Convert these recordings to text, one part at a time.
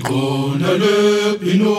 Ngona lepino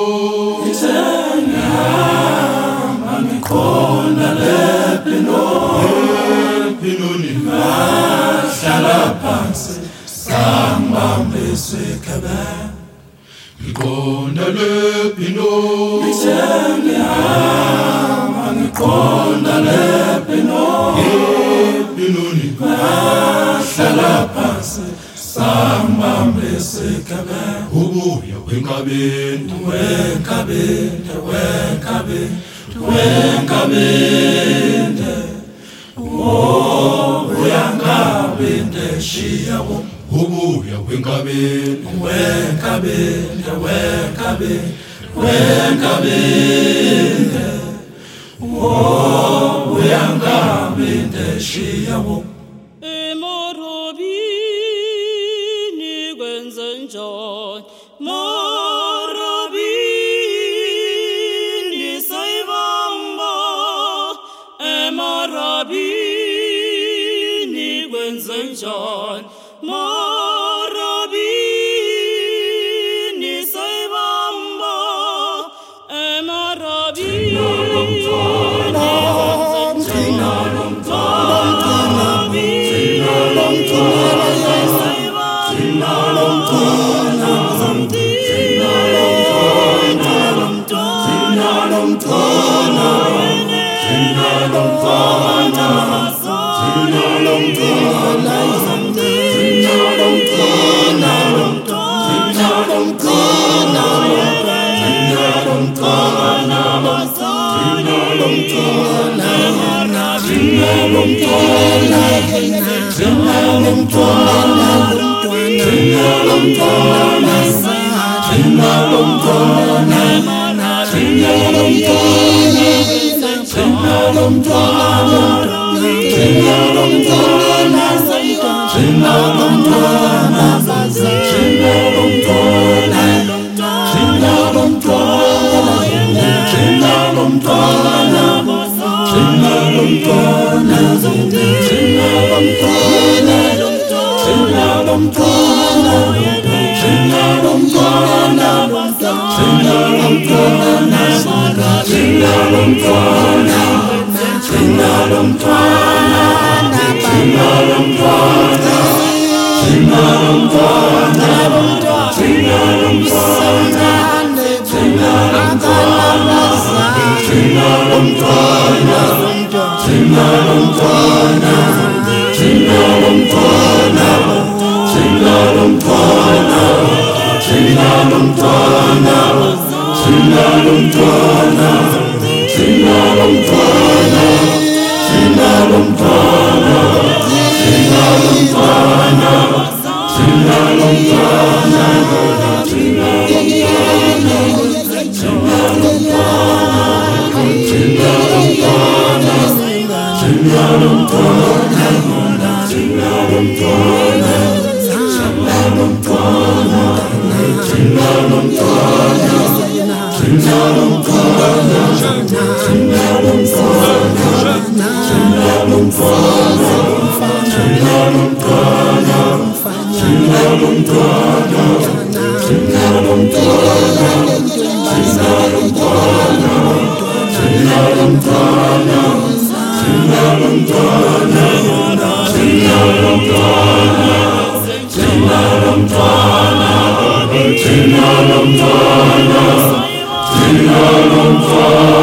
Ngithengihamba ngikhona lepino Lepinoni Ngahlala phansi sangibambe isikhebe Ngona lepino Ngithengihamba ngikhona lepino Lepinoni Ngahlala phansi sangibambe isikhebe Ubuya wenkabeni Wenkabende, wenkabende, wenkabende Oh, uyangabende shiya wo Ubuya wenkabeni Wenkabende, wenkabende, wenkabende Oh, uyangabende shiya wo Emorobini kwenzenjani Morobini sayibamba Emorobini kwenzenjani Morobini sayibamba Emorobini Tina